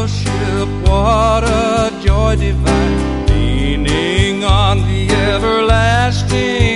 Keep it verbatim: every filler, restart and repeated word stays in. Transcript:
fellowship, what a joy divine, leaning on the everlasting